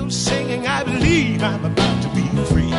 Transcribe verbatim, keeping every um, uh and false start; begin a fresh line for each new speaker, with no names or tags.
singing, I believe I'm about to be free.